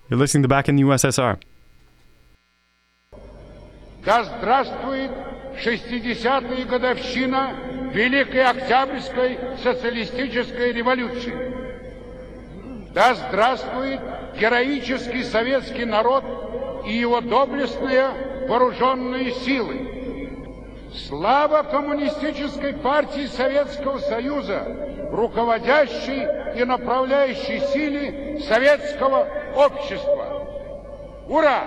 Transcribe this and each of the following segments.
You're listening to Back in the USSR. Да здравствует 60-я годовщина Великой Октябрьской социалистической революции. Да здравствует героический советский народ и его доблестные вооруженные силы. Слава Коммунистической партии Советского Союза, руководящей и направляющей силе советского общества. Ура!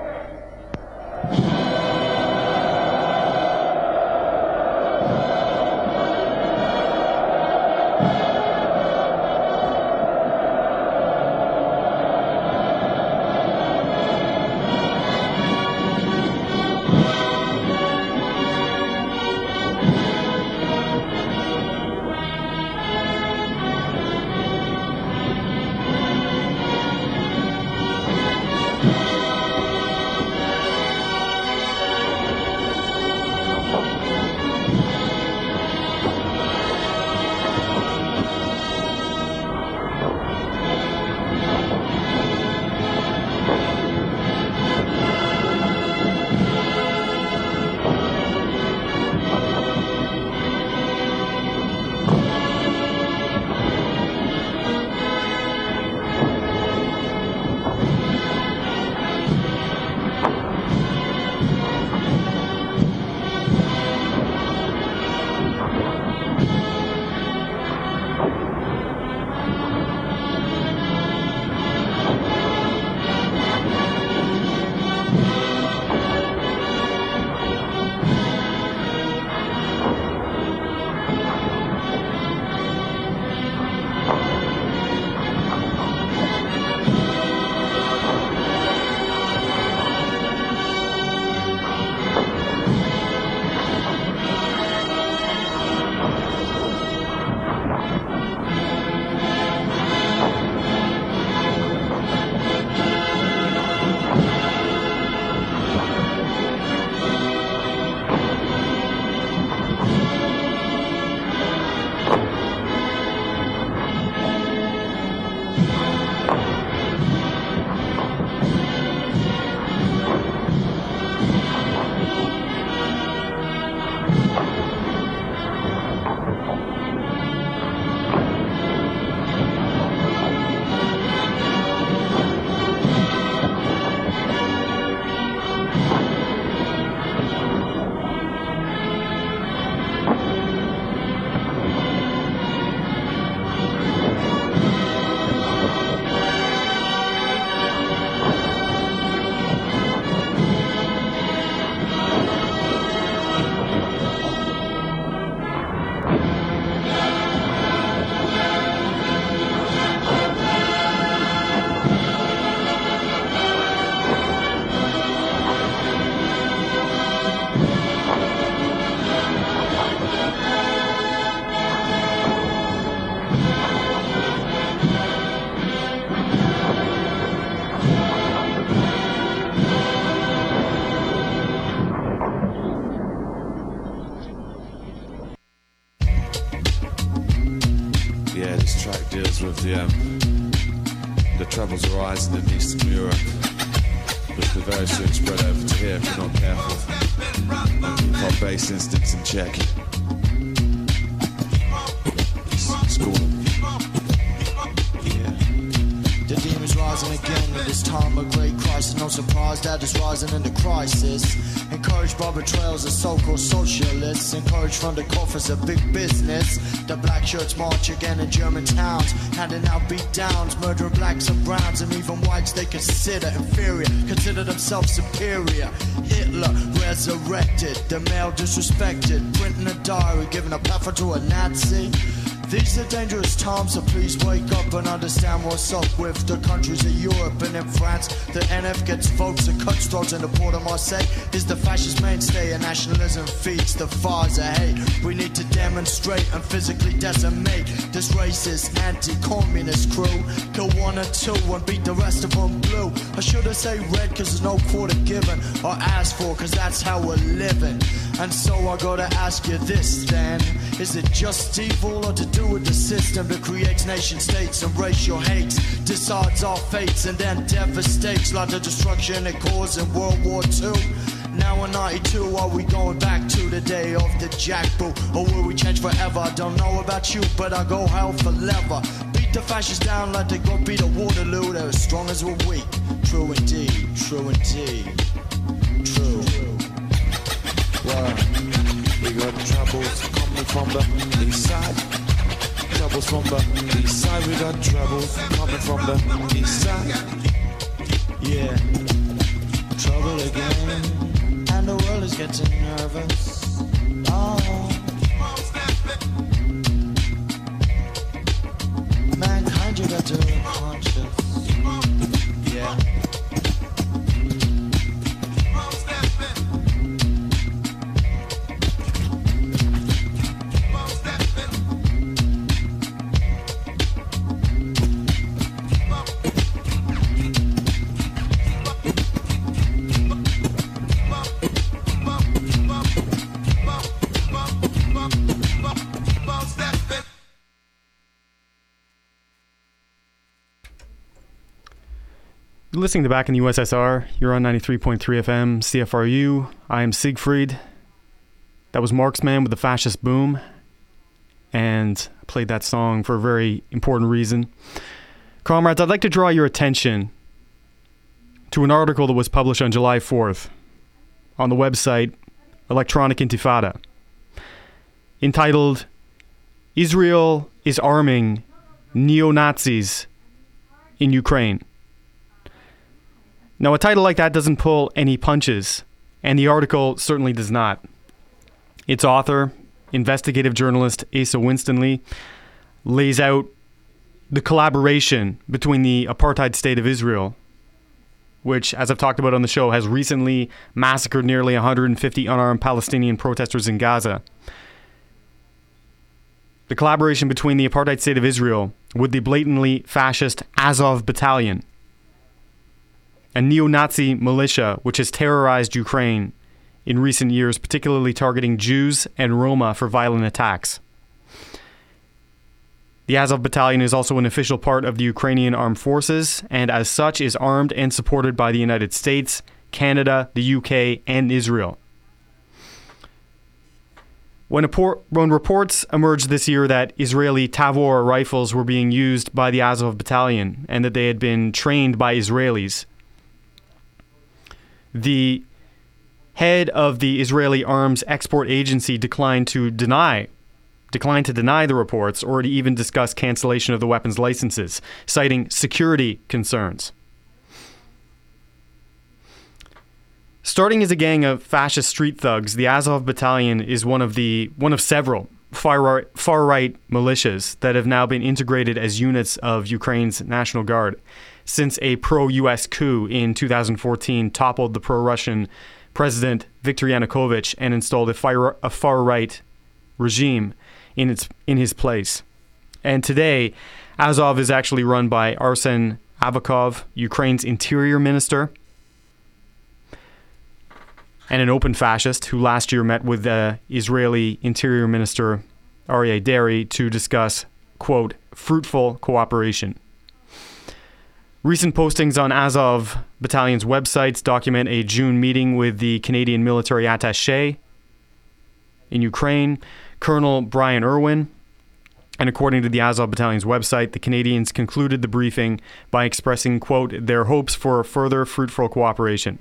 The troubles arising in Eastern Europe, which could very soon spread over to here if we're not careful. Keep our base instincts in check. School. The demon's rising again at this time of great crisis. No surprise that it's rising into crisis. Encouraged by betrayals of so-called socialists. Encouraged from the coffers of big business. The black shirts march again in German towns, handing out beat downs, murdering blacks and browns, and even whites they consider inferior, consider themselves superior. Hitler resurrected, the male disrespected, printing a diary, giving a platform to a Nazi. These are dangerous times, so please wake up and understand what's up with the countries of Europe. And in France, the NF gets votes and cuts throats, and the port of Marseille is the fascist mainstay, and nationalism feeds the fires of hate. We need to demonstrate and physically decimate this racist, anti-communist crew. Kill one or two and beat the rest of them blue. Or should I say red, cause there's no quarter given, or asked for, cause that's how we're living. And so I gotta ask you this then, is it just evil or to do do with the system that creates nation states and racial hates, decides our fates and then devastates like the destruction it caused in World War II. Now in 92, are we going back to the day of the jackboot? Or will we change forever? I don't know about you, but I go hell for leather. Beat the fascists down like they go beat a Waterloo. They're as strong as we're weak. True indeed, true indeed, true. Well, we got troubles coming from the east side. Troubles from the east side. We got troubles coming from the east side. Yeah, trouble again, and the world is getting nervous. Oh, mankind, you got to be conscious. Yeah. You're listening to Back in the USSR. You're on 93.3 FM, CFRU. I am Siegfried. That was Marksman with the Fascist Boom. And I played that song for a very important reason. Comrades, I'd like to draw your attention to an article that was published on July 4th on the website Electronic Intifada, entitled, Israel is Arming Neo-Nazis in Ukraine. Now, a title like that doesn't pull any punches, and the article certainly does not. Its author, investigative journalist Asa Winstanley, lays out the collaboration between the apartheid state of Israel, which, as I've talked about on the show, has recently massacred nearly 150 unarmed Palestinian protesters in Gaza. The collaboration between the apartheid state of Israel with the blatantly fascist Azov Battalion, a neo-Nazi militia which has terrorized Ukraine in recent years, particularly targeting Jews and Roma for violent attacks. The Azov Battalion is also an official part of the Ukrainian armed forces, and as such is armed and supported by the United States, Canada, the UK, and Israel. When reports emerged this year that Israeli Tavor rifles were being used by the Azov Battalion and that they had been trained by Israelis, the head of the Israeli Arms Export Agency declined to deny the reports or to even discuss cancellation of the weapons licenses, citing security concerns. Starting as a gang of fascist street thugs, the Azov Battalion is one of several far-right militias that have now been integrated as units of Ukraine's National Guard since a pro-US coup in 2014 toppled the pro-Russian President Viktor Yanukovych and installed a far-right regime in his place. And today, Azov is actually run by Arsen Avakov, Ukraine's interior minister, and an open fascist who last year met with Israeli Interior Minister Aryeh Deri to discuss, quote, fruitful cooperation. Recent postings on Azov Battalion's websites document a June meeting with the Canadian military attaché in Ukraine, Colonel Brian Irwin. And according to the Azov Battalion's website, the Canadians concluded the briefing by expressing, quote, their hopes for further fruitful cooperation.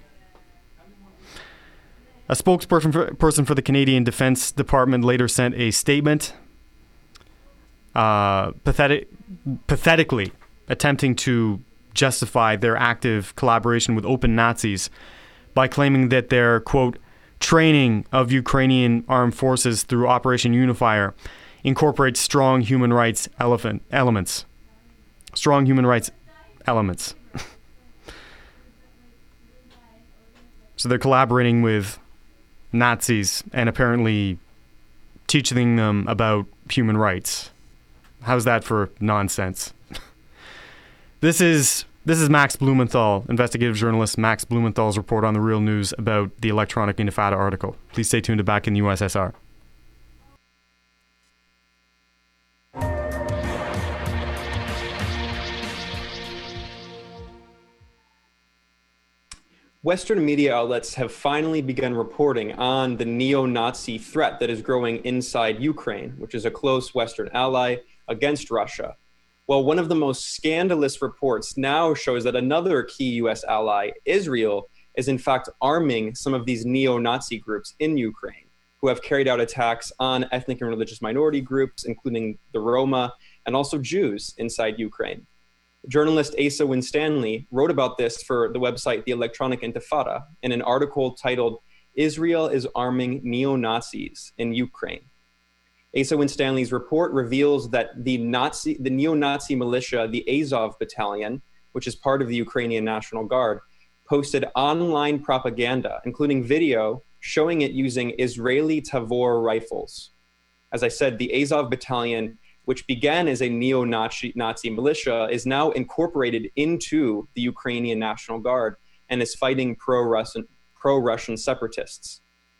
A spokesperson for the Canadian Defence Department later sent a statement pathetically attempting to justify their active collaboration with open Nazis by claiming that their, quote, training of Ukrainian armed forces through Operation Unifier incorporates strong human rights elements. Strong human rights elements. So they're collaborating with Nazis and apparently teaching them about human rights. How's that for nonsense? This is Max Blumenthal, investigative journalist Max Blumenthal's report on The Real News about the Electronic Intifada article. Please stay tuned to Back in the USSR. Western media outlets have finally begun reporting on the neo-Nazi threat that is growing inside Ukraine, which is a close Western ally against Russia. Well, one of the most scandalous reports now shows that another key US ally, Israel, is in fact arming some of these neo-Nazi groups in Ukraine, who have carried out attacks on ethnic and religious minority groups, including the Roma, and also Jews inside Ukraine. Journalist Asa Winstanley wrote about this for the website The Electronic Intifada in an article titled, "Israel is Arming Neo-Nazis in Ukraine." Asa Winstanley's report reveals that the neo-Nazi militia, the Azov Battalion, which is part of the Ukrainian National Guard, posted online propaganda, including video showing it using Israeli Tavor rifles. As I said, the Azov Battalion, which began as a neo-Nazi militia, is now incorporated into the Ukrainian National Guard and is fighting pro-Russian separatists.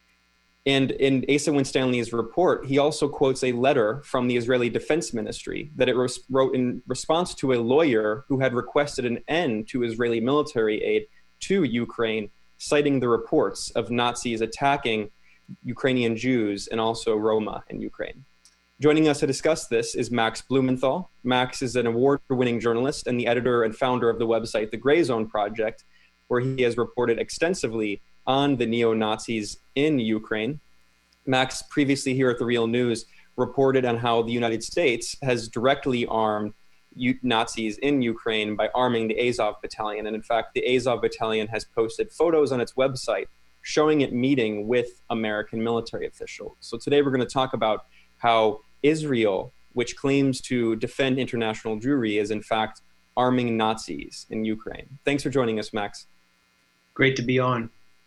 And in Asa Winstanley's report, he also quotes a letter from the Israeli Defense Ministry that it wrote in response to a lawyer who had requested an end to Israeli military aid to Ukraine, citing the reports of Nazis attacking Ukrainian Jews and also Roma in Ukraine. Joining us to discuss this is Max Blumenthal. Max is an award-winning journalist and the editor and founder of the website The Gray Zone Project, where he has reported extensively on the neo-Nazis in Ukraine. Max, previously here at The Real News, reported on how the United States has directly armed Nazis in Ukraine by arming the Azov Battalion. And in fact, the Azov Battalion has posted photos on its website showing it meeting with American military officials. So today we're going to talk about how Israel, which claims to defend international Jewry, is in fact arming Nazis in Ukraine. Thanks for joining us, Max. Great to be on.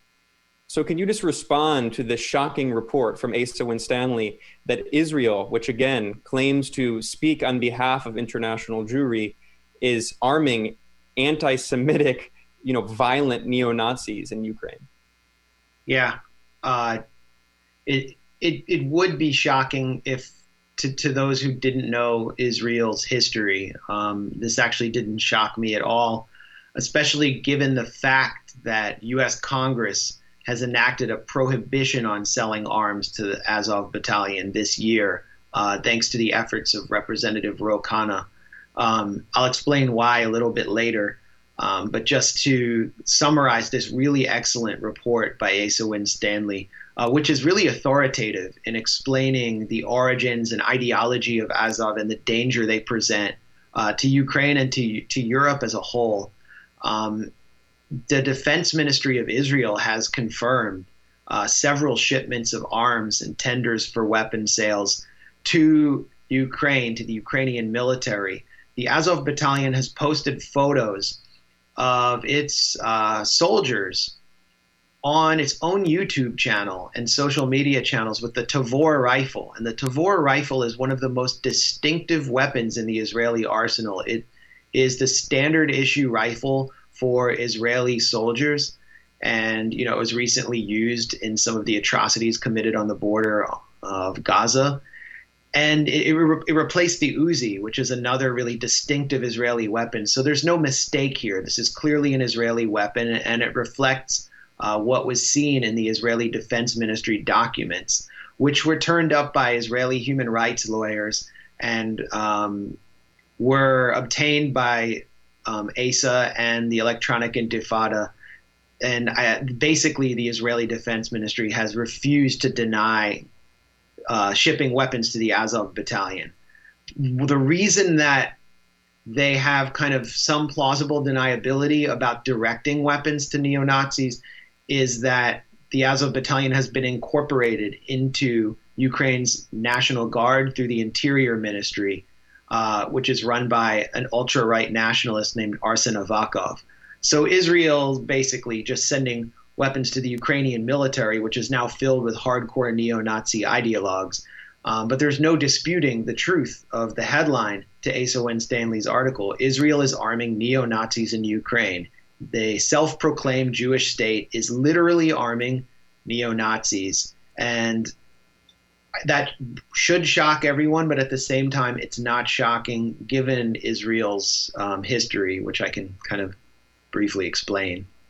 So can you just respond to the shocking report from Asa Winstanley that Israel, which again claims to speak on behalf of international Jewry, is arming anti-Semitic, violent neo-Nazis in Ukraine? Yeah, it would be shocking if to those who didn't know Israel's history. This actually didn't shock me at all, especially given the fact that U.S. Congress has enacted a prohibition on selling arms to the Azov Battalion this year, thanks to the efforts of Representative Ro Khanna. I'll explain why a little bit later, but just to summarize this really excellent report by Asa Winstanley, which is really authoritative in explaining the origins and ideology of Azov and the danger they present to Ukraine and to Europe as a whole. The Defense Ministry of Israel has confirmed several shipments of arms and tenders for weapon sales to Ukraine, to the Ukrainian military. The Azov Battalion has posted photos of its soldiers on its own YouTube channel and social media channels with the Tavor rifle. And the Tavor rifle is one of the most distinctive weapons in the Israeli arsenal. It is the standard issue rifle for Israeli soldiers. And, it was recently used in some of the atrocities committed on the border of Gaza. And it replaced the Uzi, which is another really distinctive Israeli weapon. So there's no mistake here. This is clearly an Israeli weapon, and it reflects what was seen in the Israeli Defense Ministry documents, which were turned up by Israeli human rights lawyers and were obtained by Asa and the Electronic Intifada. And basically, the Israeli Defense Ministry has refused to deny shipping weapons to the Azov Battalion. The reason that they have kind of some plausible deniability about directing weapons to neo-Nazis is that the Azov Battalion has been incorporated into Ukraine's National Guard through the Interior Ministry, which is run by an ultra-right nationalist named Arsen Avakov. So Israel's basically just sending weapons to the Ukrainian military, which is now filled with hardcore neo-Nazi ideologues. But there's no disputing the truth of the headline to Asa Winstanley's article. Israel is arming neo-Nazis in Ukraine. The self-proclaimed Jewish state is literally arming neo-Nazis. And that should shock everyone, but at the same time, it's not shocking given Israel's history, which I can kind of briefly explain.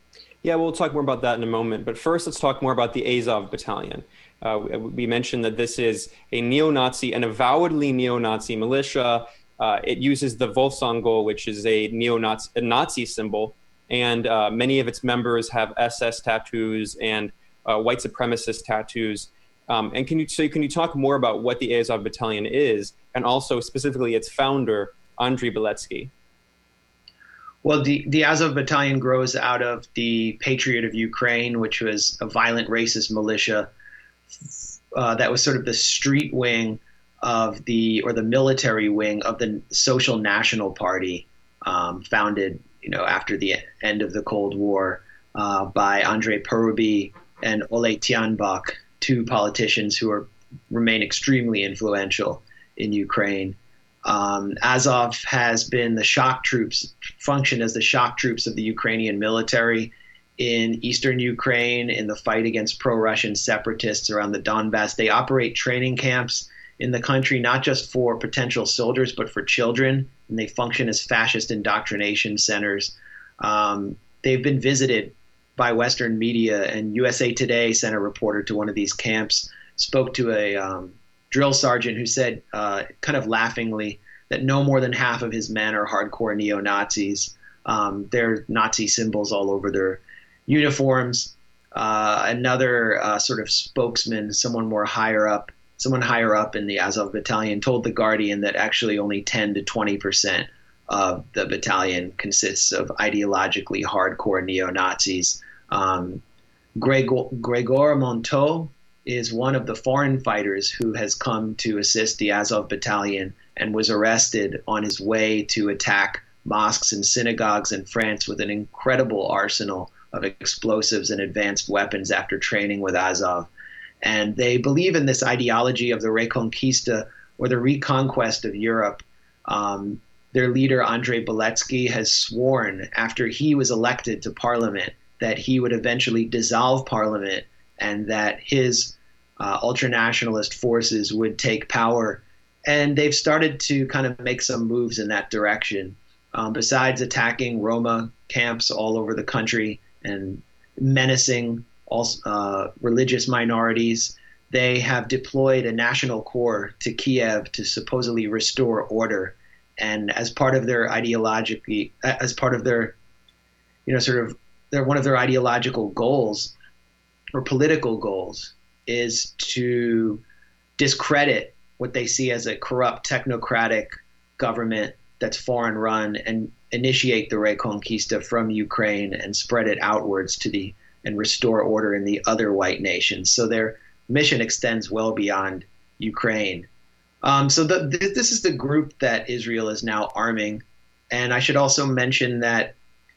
Yeah, we'll talk more about that in a moment. But first, let's talk more about the Azov Battalion. We mentioned that this is a neo-Nazi, an avowedly neo-Nazi militia. It uses the Wolfsangel, which is a Nazi symbol, and many of its members have SS tattoos and white supremacist tattoos. And can you talk more about what the Azov Battalion is, and also specifically its founder, Andriy Beletsky? Well, the Azov Battalion grows out of the Patriot of Ukraine, which was a violent racist militia that was sort of the street wing of the military wing of the Social National Party, founded, after the end of the Cold War by Andrei Poruby and Oleh Tyanbak, two politicians who remain extremely influential in Ukraine. Azov has been functioned as the shock troops of the Ukrainian military in eastern Ukraine in the fight against pro-Russian separatists around the Donbass. They operate training camps in the country, not just for potential soldiers, but for children, and they function as fascist indoctrination centers. They've been visited by Western media, and USA Today sent a reporter to one of these camps, spoke to a drill sergeant who said, kind of laughingly, that no more than half of his men are hardcore neo-Nazis. There are Nazi symbols all over their uniforms. Another sort of spokesman, someone higher up in the Azov Battalion, told The Guardian that actually only 10 to 20% of the battalion consists of ideologically hardcore neo-Nazis. Gregor Monteau is one of the foreign fighters who has come to assist the Azov Battalion and was arrested on his way to attack mosques and synagogues in France with an incredible arsenal of explosives and advanced weapons after training with Azov. And they believe in this ideology of the Reconquista, or the reconquest of Europe. Their leader, Andrei Beletsky, has sworn after he was elected to parliament that he would eventually dissolve parliament and that his ultranationalist forces would take power. And they've started to kind of make some moves in that direction. Besides attacking Roma camps all over the country and menacing religious minorities, they have deployed a national corps to Kiev to supposedly restore order. And as part of their ideology, as part of their, one of their ideological goals or political goals is to discredit what they see as a corrupt technocratic government that's foreign run and initiate the Reconquista from Ukraine and spread it outwards and restore order in the other white nations. So their mission extends well beyond Ukraine. This is the group that Israel is now arming. And I should also mention that,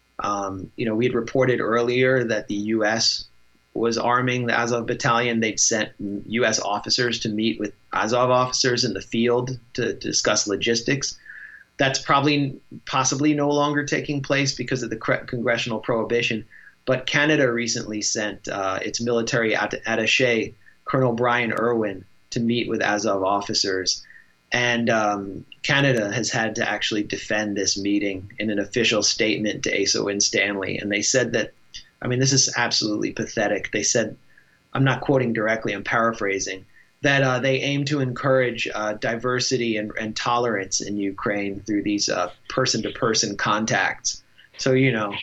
we had reported earlier that the U.S. was arming the Azov Battalion. They'd sent U.S. officers to meet with Azov officers in the field to discuss logistics. That's possibly no longer taking place because of the congressional prohibition. But Canada recently sent its military attaché, Colonel Brian Irwin, to meet with Azov officers. And Canada has had to actually defend this meeting in an official statement to ASO Winstanley. And they said that, this is absolutely pathetic. They said, I'm not quoting directly, I'm paraphrasing, that they aim to encourage diversity and tolerance in Ukraine through these person-to-person contacts. So,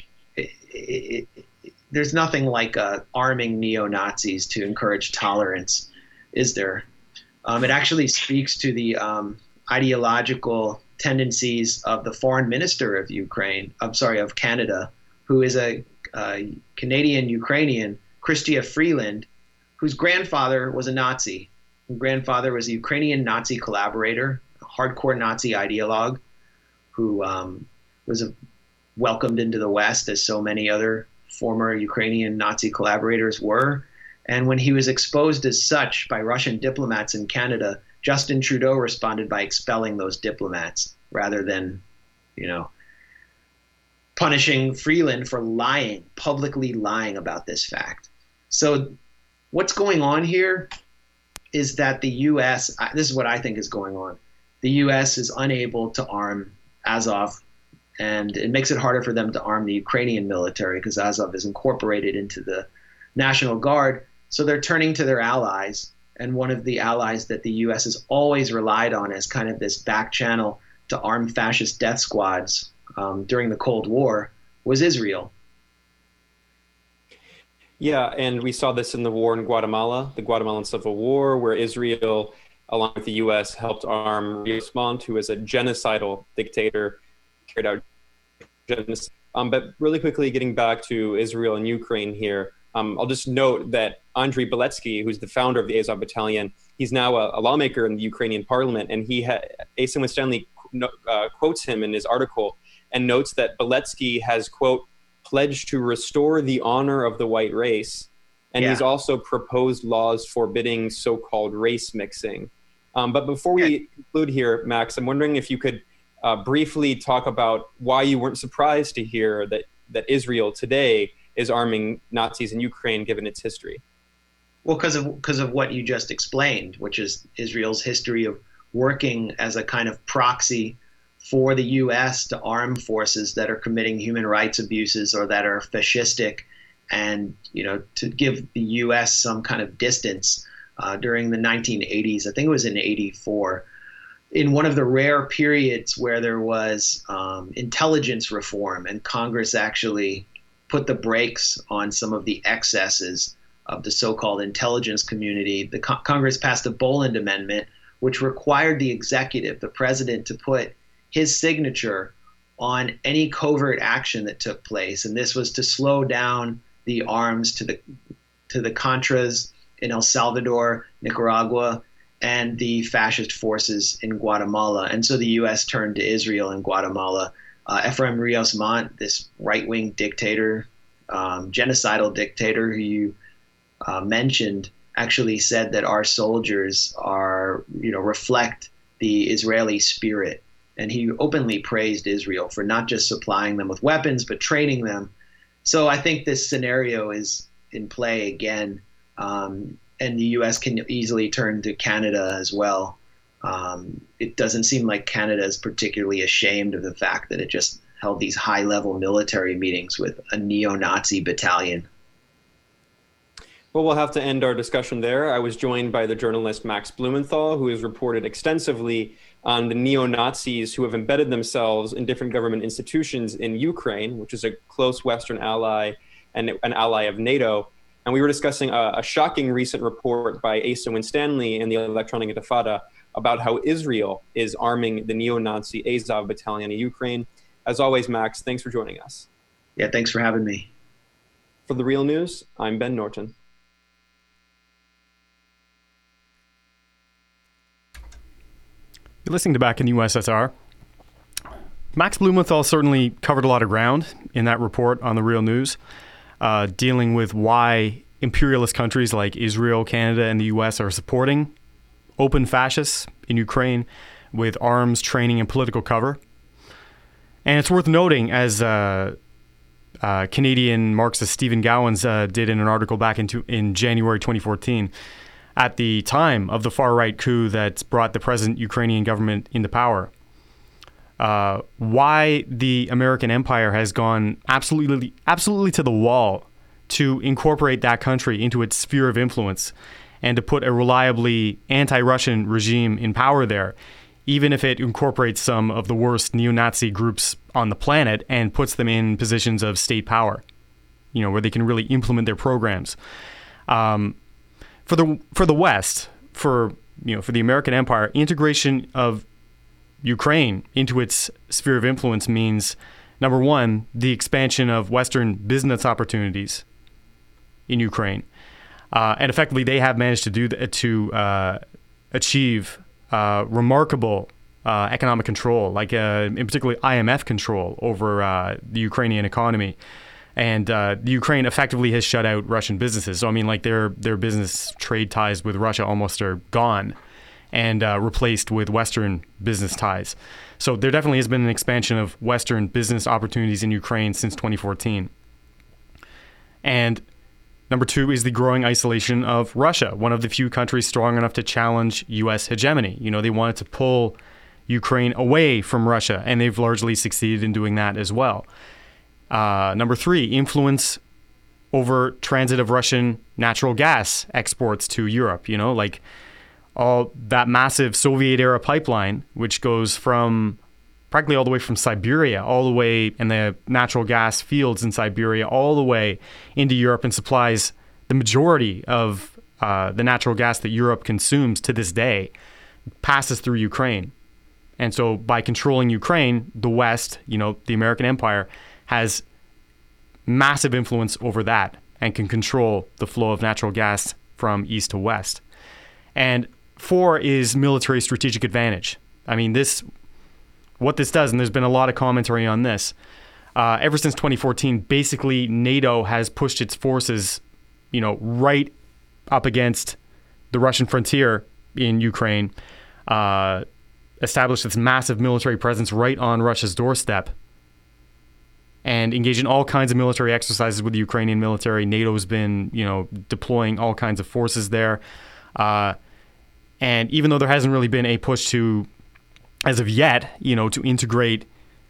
there's nothing like arming neo-Nazis to encourage tolerance, is there? It actually speaks to the ideological tendencies of the foreign minister of Canada, who is a Canadian-Ukrainian, Chrystia Freeland, whose grandfather was a Nazi. Her grandfather was a Ukrainian Nazi collaborator, a hardcore Nazi ideologue, who was welcomed into the West as so many other former Ukrainian Nazi collaborators were. And when he was exposed as such by Russian diplomats in Canada, Justin Trudeau responded by expelling those diplomats rather than, punishing Freeland for publicly lying about this fact. So what's going on here is that the U.S., this is what I think is going on. The U.S. is unable to arm Azov And it makes it harder for them to arm the Ukrainian military because Azov is incorporated into the National Guard. So they're turning to their allies. And one of the allies that the U.S. has always relied on as kind of this back channel to arm fascist death squads during the Cold War was Israel. Yeah, and we saw this in the war in Guatemala, the Guatemalan Civil War, where Israel, along with the U.S., helped arm Rios Montt, who is a genocidal dictator, carried out genocide. But really quickly, getting back to Israel and Ukraine here, I'll just note that Andriy Beletsky, who's the founder of the Azov Battalion, he's now a lawmaker in the Ukrainian parliament, and Asa Winstanley quotes him in his article and notes that Beletsky has, quote, pledged to restore the honor of the white race, and he's also proposed laws forbidding so-called race mixing. But before we conclude here, Max, I'm wondering if you could briefly talk about why you weren't surprised to hear that Israel today is arming Nazis in Ukraine, given its history. Well, because of what you just explained, which is Israel's history of working as a kind of proxy for the U.S. to arm forces that are committing human rights abuses or that are fascistic, and to give the U.S. some kind of distance during the 1980s. I think it was in '84. In one of the rare periods where there was intelligence reform and Congress actually put the brakes on some of the excesses of the so-called intelligence community, the Congress passed a Boland Amendment, which required the executive, the president, to put his signature on any covert action that took place. And this was to slow down the arms to the Contras in El Salvador, Nicaragua, and the fascist forces in Guatemala. And so the U.S. turned to Israel and Guatemala. Efraim Rios Montt, this right-wing dictator, genocidal dictator who you mentioned, actually said that our soldiers reflect the Israeli spirit. And he openly praised Israel for not just supplying them with weapons, but training them. So I think this scenario is in play again. And the U.S. can easily turn to Canada as well. It doesn't seem like Canada is particularly ashamed of the fact that it just held these high-level military meetings with a neo-Nazi battalion. Well, we'll have to end our discussion there. I was joined by the journalist Max Blumenthal, who has reported extensively on the neo-Nazis who have embedded themselves in different government institutions in Ukraine, which is a close Western ally and an ally of NATO. And we were discussing a shocking recent report by Asa Winstanley in the Electronic Intifada about how Israel is arming the neo-Nazi Azov Battalion in Ukraine. As always, Max, thanks for joining us. Yeah, thanks for having me. For The Real News, I'm Ben Norton. You're listening to Back in the USSR. Max Blumenthal certainly covered a lot of ground in that report on The Real News, dealing with why imperialist countries like Israel, Canada, and the US are supporting open fascists in Ukraine with arms, training, and political cover. And it's worth noting, as Canadian Marxist Stephen Gowans did in an article back in January 2014, at the time of the far-right coup that brought the present Ukrainian government into power, why the American empire has gone absolutely to the wall to incorporate that country into its sphere of influence and to put a reliably anti-Russian regime in power there, even if it incorporates some of the worst neo-Nazi groups on the planet and puts them in positions of state power, where they can really implement their programs. For the West, for the American empire, integration of Ukraine into its sphere of influence means, number one, the expansion of Western business opportunities in Ukraine, and effectively they have managed to do that, to achieve remarkable economic control, like in particular IMF control over the Ukrainian economy. And the Ukraine effectively has shut out Russian businesses. So, their business trade ties with Russia almost are gone and replaced with Western business ties. So there definitely has been an expansion of Western business opportunities in Ukraine since 2014. And number two is the growing isolation of Russia, one of the few countries strong enough to challenge U.S. hegemony. They wanted to pull Ukraine away from Russia, and they've largely succeeded in doing that as well. Number 3, influence over transit of Russian natural gas exports to Europe, like all that massive Soviet-era pipeline, which goes from practically all the way from Siberia, all the way in the natural gas fields in Siberia, all the way into Europe, and supplies the majority of the natural gas that Europe consumes to this day, passes through Ukraine. And so by controlling Ukraine, the West, the American empire, has massive influence over that and can control the flow of natural gas from east to west. And 4 is military strategic advantage. I mean, what this does, and there's been a lot of commentary on this, ever since 2014, basically NATO has pushed its forces, right up against the Russian frontier in Ukraine, established its massive military presence right on Russia's doorstep, and engaged in all kinds of military exercises with the Ukrainian military. NATO's been, deploying all kinds of forces there. And even though there hasn't really been a push to, as of yet, to integrate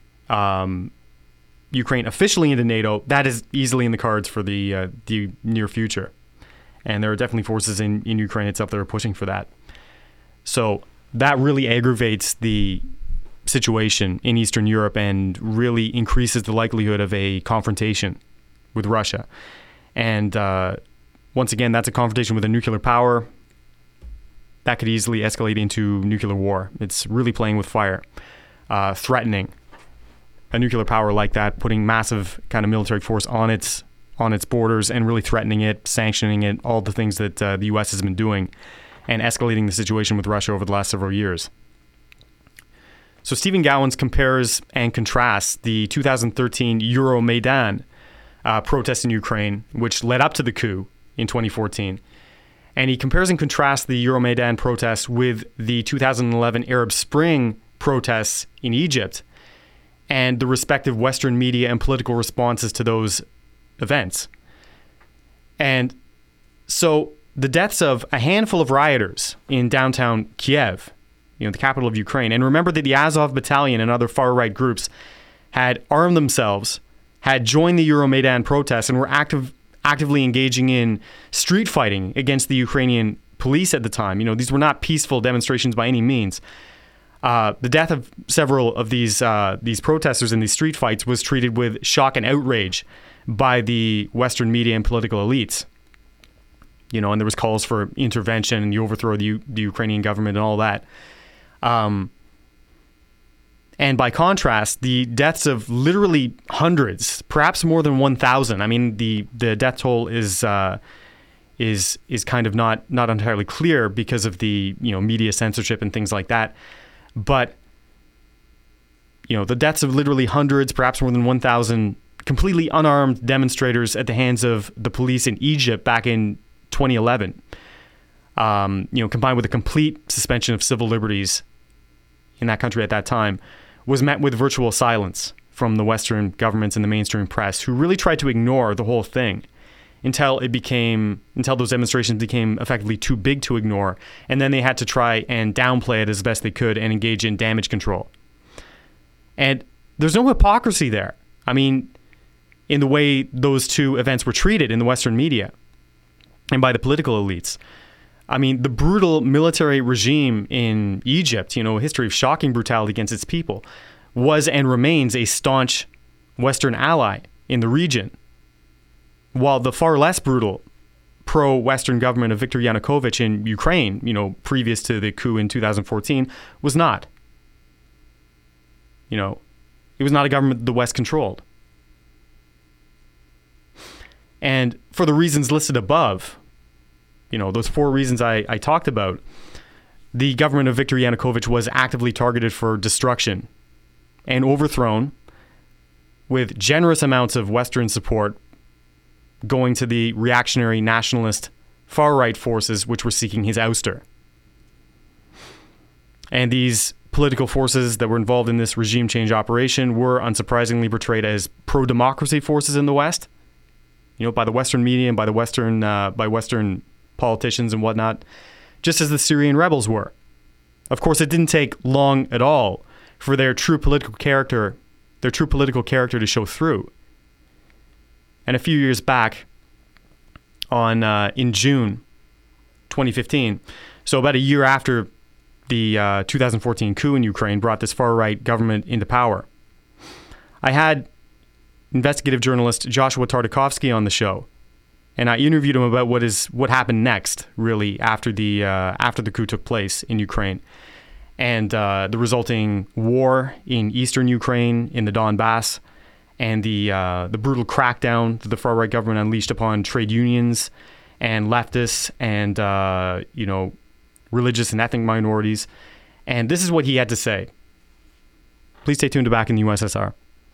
Ukraine officially into NATO, that is easily in the cards for the near future. And there are definitely forces in Ukraine itself that are pushing for that. So that really aggravates the situation in Eastern Europe and really increases the likelihood of a confrontation with Russia. And once again, that's a confrontation with a nuclear power that could easily escalate into nuclear war. It's really playing with fire, threatening a nuclear power like that, putting massive kind of military force on its borders and really threatening it, sanctioning it, all the things that the U.S. has been doing, and escalating the situation with Russia over the last several years. So Stephen Gowans compares and contrasts the 2013 Euromaidan protests in Ukraine, which led up to the coup in 2014. And he compares and contrasts the Euromaidan protests with the 2011 Arab Spring protests in Egypt and the respective Western media and political responses to those events. And so the deaths of a handful of rioters in downtown Kiev, the capital of Ukraine. And remember that the Azov Battalion and other far-right groups had armed themselves, had joined the Euromaidan protests, and were actively engaging in street fighting against the Ukrainian police at the time. These were not peaceful demonstrations by any means. The death of several of these protesters in these street fights was treated with shock and outrage by the Western media and political elites. And there was calls for intervention and the overthrow of the Ukrainian government and all that. And by contrast, the deaths of literally hundreds, perhaps more than 1,000. I mean, the death toll is kind of not entirely clear because of the media censorship and things like that. But the deaths of literally hundreds, perhaps more than 1,000 completely unarmed demonstrators at the hands of the police in Egypt back in 2011. Combined with a complete suspension of civil liberties in that country at that time, was met with virtual silence from the Western governments and the mainstream press, who really tried to ignore the whole thing until those demonstrations became effectively too big to ignore, and then they had to try and downplay it as best they could and engage in damage control. And there's no hypocrisy there. I mean, in the way those two events were treated in the Western media and by the political elites. I mean, the brutal military regime in Egypt, a history of shocking brutality against its people, was and remains a staunch Western ally in the region, while the far less brutal pro-Western government of Viktor Yanukovych in Ukraine, previous to the coup in 2014, was not. It was not a government the West controlled. And for the reasons listed above, those 4 reasons I talked about, the government of Viktor Yanukovych was actively targeted for destruction and overthrown, with generous amounts of Western support going to the reactionary nationalist far-right forces which were seeking his ouster. And these political forces that were involved in this regime change operation were unsurprisingly portrayed as pro-democracy forces in the West, by the Western media and by Western politicians and whatnot, just as the Syrian rebels were. Of course, it didn't take long at all for their true political character to show through. And a few years back, in June 2015, so about a year after the 2014 coup in Ukraine brought this far-right government into power, I had investigative journalist Joshua Tartakovsky on the show, and I interviewed him about what happened next, really, after the coup took place in Ukraine, and the resulting war in eastern Ukraine, in the Donbass, and the brutal crackdown that the far-right government unleashed upon trade unions and leftists and religious and ethnic minorities. And this is what he had to say. Please stay tuned to Back in the USSR.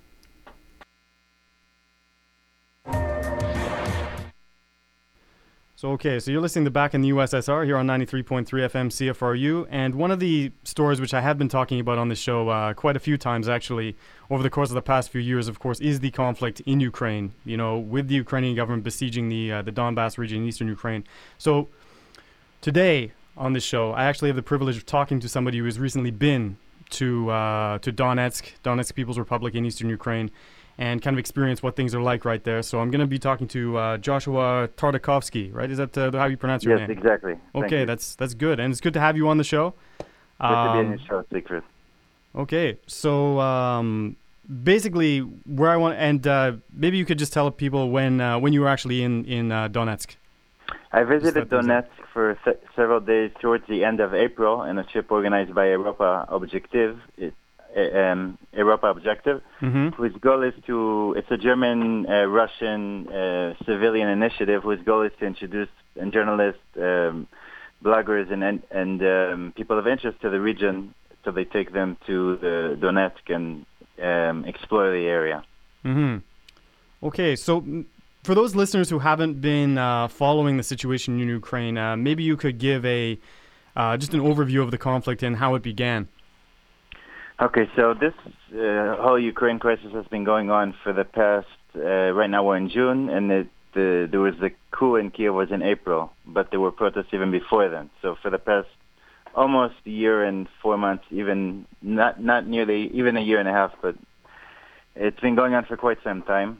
So you're listening to Back in the USSR here on 93.3 FM CFRU, and one of the stories which I have been talking about on the show quite a few times actually over the course of the past few years, of course, is the conflict in Ukraine, with the Ukrainian government besieging the Donbass region in eastern Ukraine. So today on this show, I actually have the privilege of talking to somebody who has recently been to Donetsk People's Republic in eastern Ukraine, and kind of experience what things are like right there. So I'm going to be talking to Joshua Tartakovsky, right? Is that how you pronounce your name? Yes, exactly. Okay, that's good. And it's good to have you on the show. Good to be on your show, Secret. Okay, so basically where I want, and maybe you could just tell people when you were actually in Donetsk. I visited Donetsk for several days towards the end of April in a trip organized by Europa Objective. Europa Objective, whose goal is it's a German-Russian civilian initiative whose goal is to introduce journalists, bloggers, and people of interest to the region, so they take them to the Donetsk and explore the area. Mm-hmm. Okay, so for those listeners who haven't been following the situation in Ukraine, maybe you could give just an overview of the conflict and how it began. Okay, so this whole Ukraine crisis has been going on for the past, right now we're in June, and there was the coup in Kiev was in April, but there were protests even before then. So for the past almost a year and 4 months, even not nearly, even a year and a half, but it's been going on for quite some time.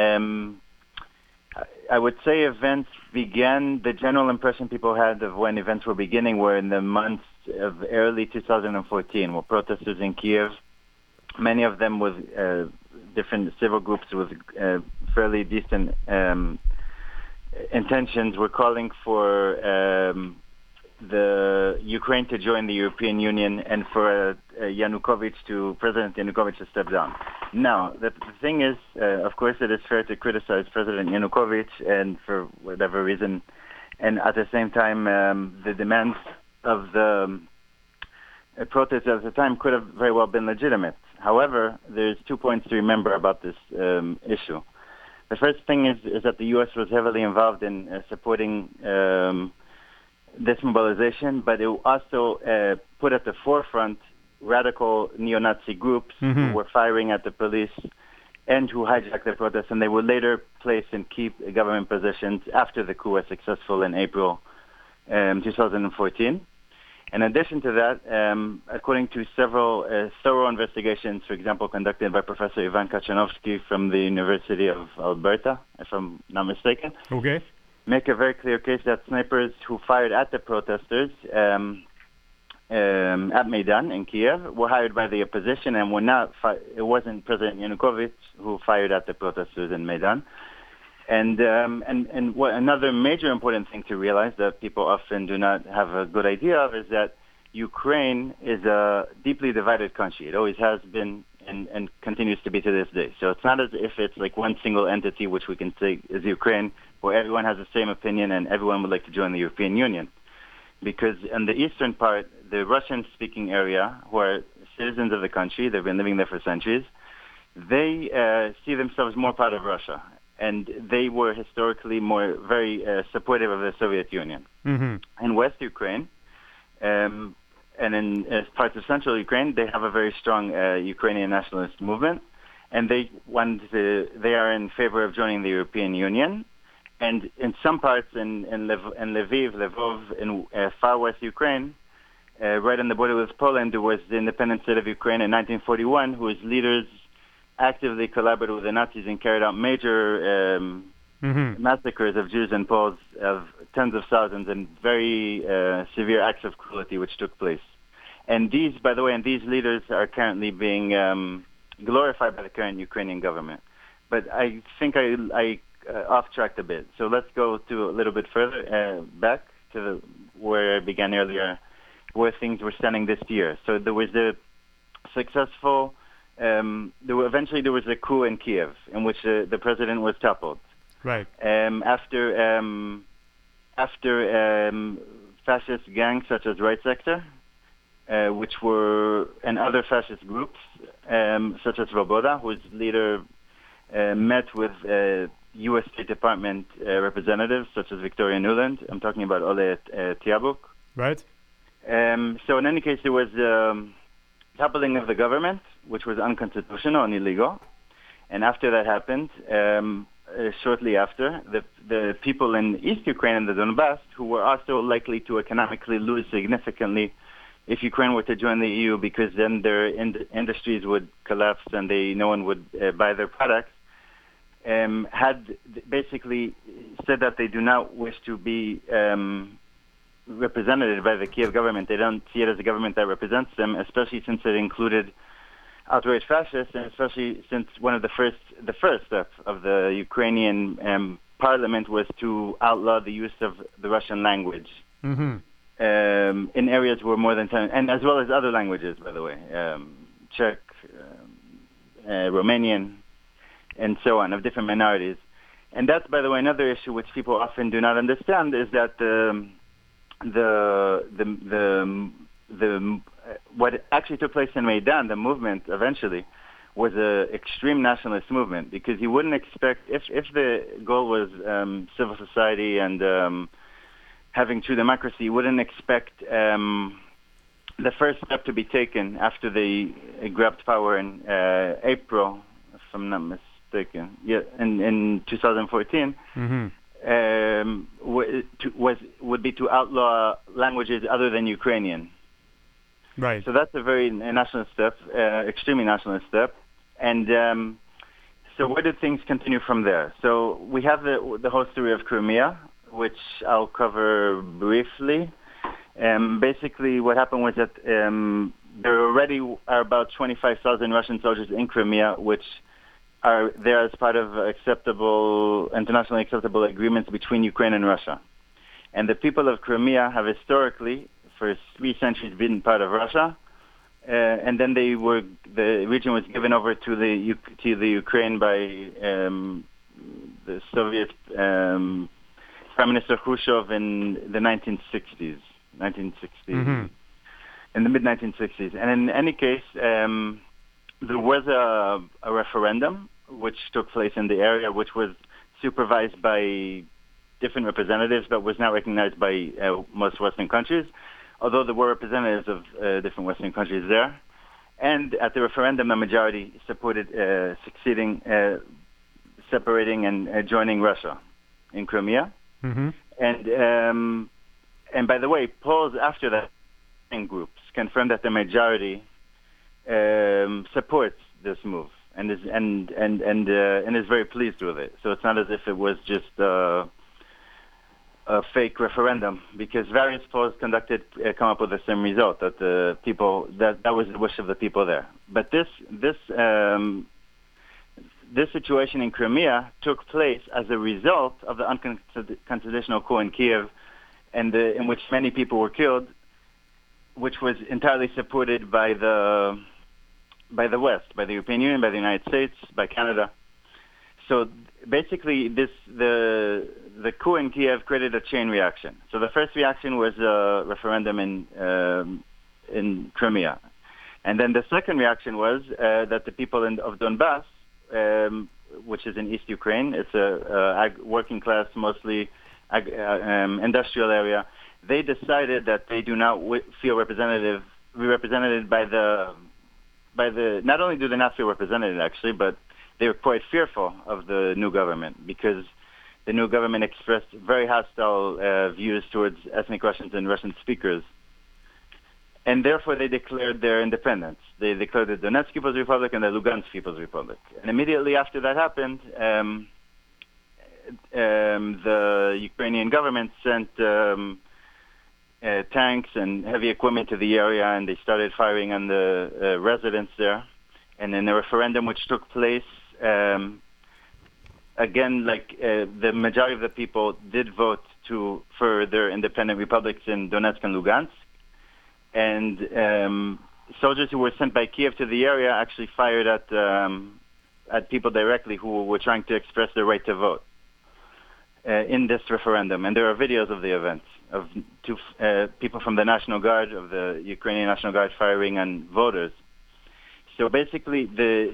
I would say events began, the general impression people had of when events were beginning were in the months of early 2014, where protesters in Kiev, many of them with different civil groups with fairly decent intentions, were calling for the Ukraine to join the European Union and for President Yanukovych to step down. Now, the thing is, of course, it is fair to criticize President Yanukovych, and for whatever reason, and at the same time, the demands of the protests at the time could have very well been legitimate. However, there's 2 points to remember about this issue. The first thing is that the U.S. was heavily involved in supporting this mobilization, but it also put at the forefront radical neo-Nazi groups who were firing at the police and who hijacked the protests, and they were later placed in key government positions after the coup was successful in April 2014. In addition to that, according to several thorough investigations, for example, conducted by Professor Ivan Kachanovsky from the University of Alberta, if I'm not mistaken, make a very clear case that snipers who fired at the protesters at Maidan in Kiev were hired by the opposition and were not. It wasn't President Yanukovych who fired at the protesters in Maidan. And what another major important thing to realize that people often do not have a good idea of is that Ukraine is a deeply divided country. It always has been and continues to be to this day. So it's not as if it's like one single entity, which we can say is Ukraine, where everyone has the same opinion and everyone would like to join the European Union. Because in the eastern part, the Russian-speaking area, who are citizens of the country, they've been living there for centuries, they see themselves more part of Russia. And they were historically very supportive of the Soviet Union. In West Ukraine, and in parts of central Ukraine, they have a very strong Ukrainian nationalist movement, and they are in favor of joining the European Union. And in some parts in Lviv, in far west Ukraine, right on the border with Poland, there was the independent state of Ukraine in 1941, whose leaders actively collaborated with the Nazis and carried out major massacres of Jews and Poles of tens of thousands and very severe acts of cruelty which took place. And these, by the way, and these leaders are currently being glorified by the current Ukrainian government. But I think I off-tracked a bit. So let's go to a little bit further back to where I began earlier, where things were standing this year. So there was the successful, eventually there was a coup in Kiev in which the president was toppled. Right. After fascist gangs such as Right Sector, which were, and other fascist groups, such as Svoboda, whose leader met with U.S. State Department representatives, such as Victoria Nuland. I'm talking about Ole Tiabuk. Right. So in any case, there was toppling of the government, which was unconstitutional and illegal. And after that happened, shortly after, the people in East Ukraine and the Donbass, who were also likely to economically lose significantly if Ukraine were to join the EU, because then their industries would collapse and no one would buy their products, had basically said that they do not wish to be represented by the Kiev government. They don't see it as a government that represents them, especially since it included outright fascists, and especially since one of the first step of the Ukrainian parliament was to outlaw the use of the Russian language. Mm-hmm. In areas where more than 10, and as well as other languages, by the way, Czech, Romanian, and so on, of different minorities. And that's, by the way, another issue which people often do not understand, is that what actually took place in Maidan, the movement eventually, was an extreme nationalist movement, because you wouldn't expect, if the goal was civil society and having true democracy, you wouldn't expect the first step to be taken after they grabbed power in April, if I'm not mistaken, in 2014, would be to outlaw languages other than Ukrainian. Right. So that's a very nationalist step, extremely nationalist step. And so where did things continue from there? So we have the whole story of Crimea, which I'll cover briefly. Basically, what happened was that there already are about 25,000 Russian soldiers in Crimea, which are there as part of internationally acceptable agreements between Ukraine and Russia. And the people of Crimea have historically, for 3 centuries, been part of Russia, and then the region was given over to the Ukraine by the Soviet Prime Minister Khrushchev in the 1960s, in the mid-1960s. And in any case, there was a referendum which took place in the area, which was supervised by different representatives, but was not recognized by most Western countries, although there were representatives of different Western countries there. And at the referendum, a majority supported separating and joining Russia in Crimea. Mm-hmm. And by the way, polls after that in groups confirmed that the majority supports this move and is very pleased with it. So it's not as if it was just a fake referendum, because various polls conducted come up with the same result, that the people that was the wish of the people there. But this situation in Crimea took place as a result of the unconstitutional coup in Kiev, and in which many people were killed, which was entirely supported by the West, by the European Union, by the United States, by Canada. So basically, the coup in Kiev created a chain reaction. So the first reaction was a referendum in Crimea, and then the second reaction was that the people of Donbass, which is in East Ukraine, it's a working class, mostly industrial area. They decided that they do not feel represented by the. Not only do they not feel represented, actually, but they were quite fearful of the new government, because the new government expressed very hostile views towards ethnic Russians and Russian speakers. and therefore they declared their independence. They declared the Donetsk People's Republic and the Lugansk People's Republic. And immediately after that happened, the Ukrainian government sent tanks and heavy equipment to the area, and they started firing on the residents there. And in a referendum which took place, again, the majority of the people did vote for their independent republics in Donetsk and Lugansk. And soldiers who were sent by Kiev to the area actually fired at people directly who were trying to express their right to vote in this referendum. And there are videos of the event of two people from the National Guard, of the Ukrainian National Guard, firing on voters. So basically,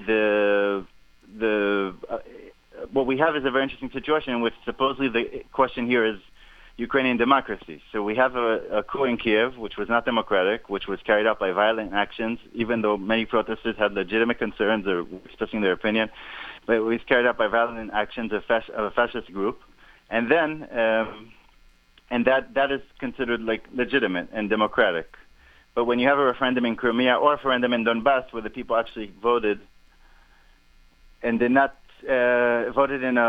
what we have is a very interesting situation in which supposedly the question here is Ukrainian democracy. So we have a coup in Kiev, which was not democratic, which was carried out by violent actions, even though many protesters had legitimate concerns or expressing their opinion. But it was carried out by violent actions of a fascist group. And then, and that is considered legitimate and democratic. But when you have a referendum in Crimea or a referendum in Donbass where the people actually voted and did not voted in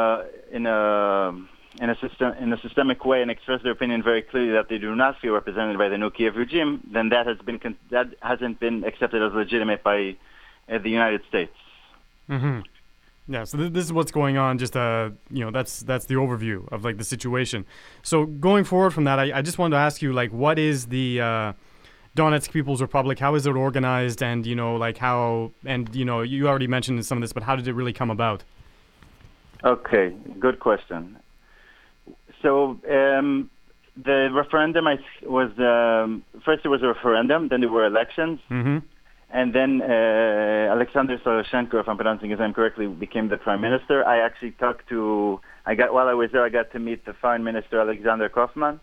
a systemic way and expressed their opinion very clearly that they do not feel represented by the new Kiev regime, then that hasn't been accepted as legitimate by the United States. Mm-hmm. Yeah, so this is what's going on. Just that's the overview of the situation. So going forward from that, I just wanted to ask you what is the Donetsk People's Republic? How is it organized? And how? And you already mentioned some of this, but how did it really come about? Okay, good question. So the referendum was first it was a referendum, then there were elections, mm-hmm. and then Alexander Soroshenko, if I'm pronouncing his name correctly, became the prime minister. I actually while I was there, I got to meet the foreign minister Alexander Kofman,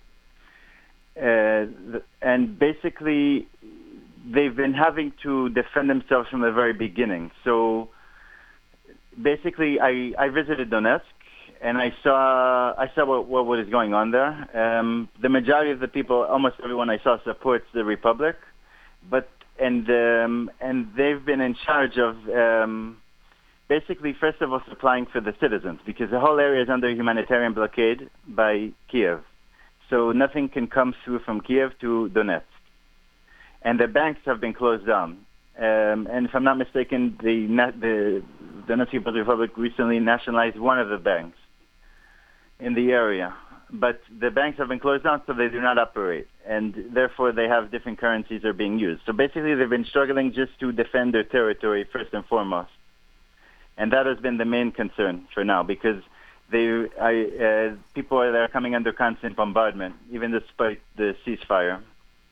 and basically they've been having to defend themselves from the very beginning. So basically, I visited Donetsk. And I saw what was going on there. The majority of the people, almost everyone I saw, supports the republic, and they've been in charge of basically, first of all, supplying for the citizens, because the whole area is under humanitarian blockade by Kiev, so nothing can come through from Kiev to Donetsk, and the banks have been closed down. And if I'm not mistaken, the Donetsk People's Republic recently nationalized one of the banks in the area, but the banks have been closed down, so they do not operate, and therefore they have different currencies are being used. So basically, they've been struggling just to defend their territory first and foremost, and that has been the main concern for now, because people are there coming under constant bombardment, even despite the ceasefire.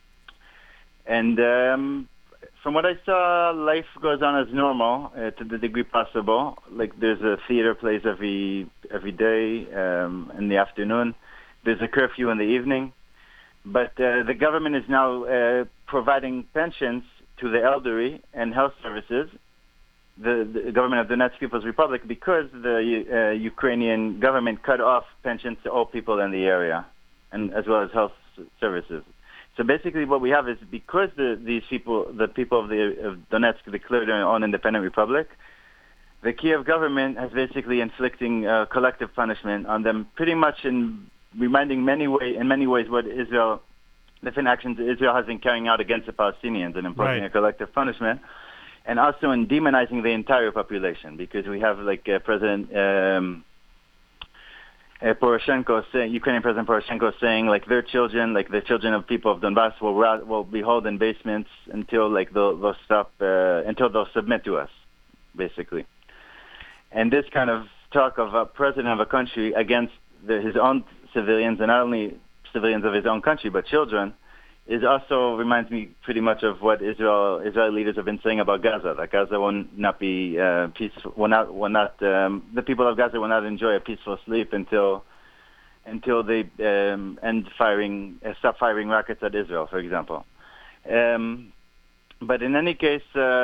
And from what I saw, life goes on as normal to the degree possible. There's a theater plays every day in the afternoon. There's a curfew in the evening. But the government is now providing pensions to the elderly and health services, the government of the Donetsk People's Republic, because the Ukrainian government cut off pensions to all people in the area, and as well as health services. So basically what we have is, because the people of Donetsk declared their own independent republic, the Kiev government has basically inflicting collective punishment on them, pretty much in reminding in many ways what different actions Israel has been carrying out against the Palestinians and imposing a collective punishment, and also in demonizing the entire population, because we have President Poroshenko Ukrainian President Poroshenko saying their children, the children of people of Donbass will be held in basements until they'll stop until they'll submit to us, basically. And this kind of talk of a president of a country against his own civilians, and not only civilians of his own country but children, also reminds me pretty much of what Israeli leaders have been saying about Gaza. That Gaza will not be peaceful. The people of Gaza will not enjoy a peaceful sleep until they stop firing rockets at Israel, for example. But in any case,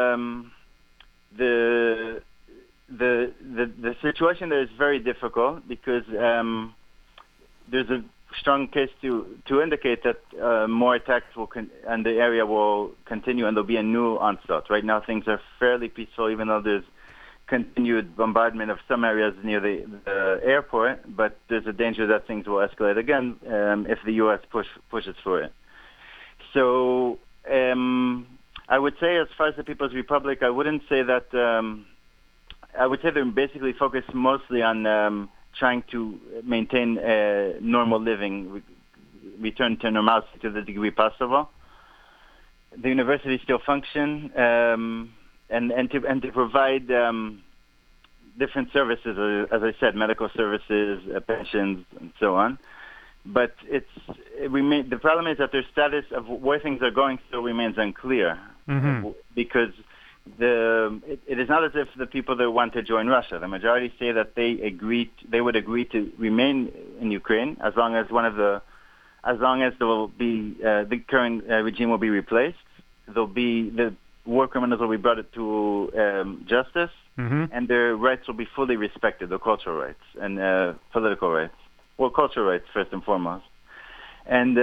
the situation there is very difficult, because there's a strong case to indicate that more attacks and the area will continue, and there'll be a new onslaught. Right now, things are fairly peaceful, even though there's continued bombardment of some areas near the airport. But there's a danger that things will escalate again if the U.S. pushes for it. So I would say, as far as the People's Republic, I wouldn't say that. I would say they're basically focused mostly on trying to maintain normal living, return to normality to the degree possible. The universities still function, and to provide different services, as I said, medical services, pensions, and so on. But the problem is that their status of where things are going still remains unclear, because it is not as if the people that want to join Russia. The majority say that they would agree to remain in Ukraine as long as there will be the current regime will be replaced. The war criminals will be brought to justice, and their rights will be fully respected, the cultural rights and political rights. Well, cultural rights first and foremost, and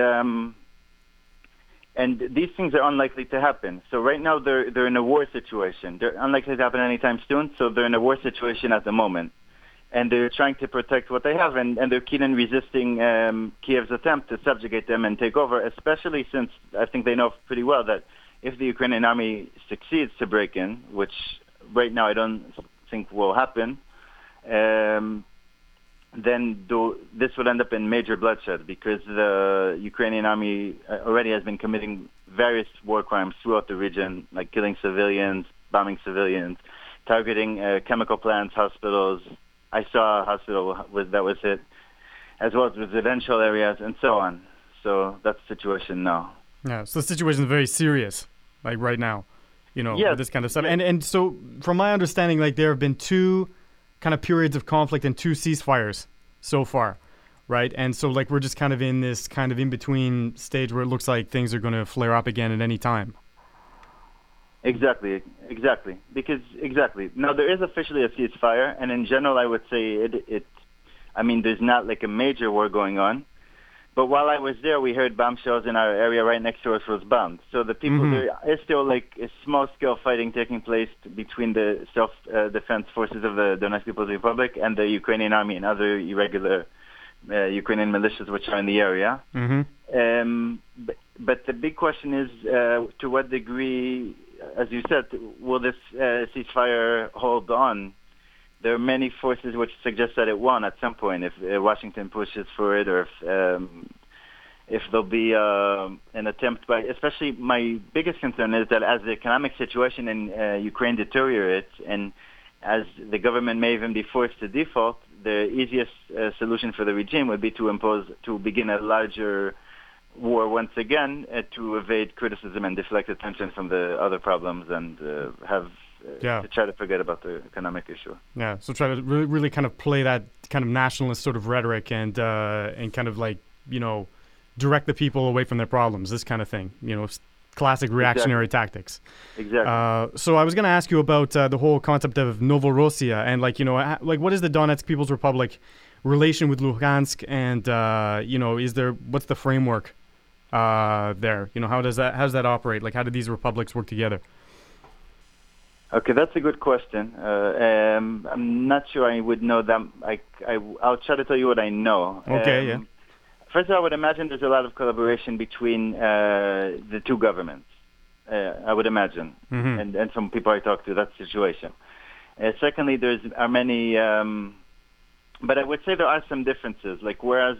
these things are unlikely to happen. So right now they're in a war situation. They're unlikely to happen anytime soon. So they're in a war situation at the moment, and they're trying to protect what they have, and they're keen in resisting Kiev's attempt to subjugate them and take over. Especially since I think they know pretty well that if the Ukrainian army succeeds to break in, which right now I don't think will happen. Then this would end up in major bloodshed, because the Ukrainian army already has been committing various war crimes throughout the region, like killing civilians, bombing civilians, targeting chemical plants, hospitals. I saw a hospital that was hit, as well as residential areas, and so on. So that's the situation now. Yeah, so the situation is very serious, like right now, with this kind of stuff. Yeah. And so from my understanding, like there have been two kind of periods of conflict and two ceasefires so far, right? And so like we're just kind of in this kind of in-between stage where it looks like things are going to flare up again at any time. Exactly. Now, there is officially a ceasefire, and in general, I would say there's not like a major war going on. But while I was there, we heard bomb shells in our area right next to us was bombed. So the people, there is still like a small-scale fighting taking place between the self-defense forces of the Donetsk People's Republic and the Ukrainian army and other irregular Ukrainian militias which are in the area. But the big question is, to what degree, as you said, will this ceasefire hold on? There are many forces which suggest that it won't at some point if Washington pushes for it, or if there'll be an attempt by. Especially, my biggest concern is that as the economic situation in Ukraine deteriorates, and as the government may even be forced to default, the easiest solution for the regime would be to begin a larger war once again to evade criticism and deflect attention from the other problems and to try to forget about the economic issue. Yeah, so try to really kind of play that kind of nationalist sort of rhetoric and kind of like, direct the people away from their problems, this kind of thing, classic reactionary tactics. Exactly. So I was going to ask you about the whole concept of Novorossiya and what is the Donetsk People's Republic relation with Luhansk, and what's the framework there? How does that operate? Like, how do these republics work together? Okay, that's a good question. I'm not sure I would know that. I'll try to tell you what I know. Okay, First of all, I would imagine there's a lot of collaboration between the two governments. I would imagine, and from people I talk to, that's the situation. Secondly, there are many, but I would say there are some differences. Like whereas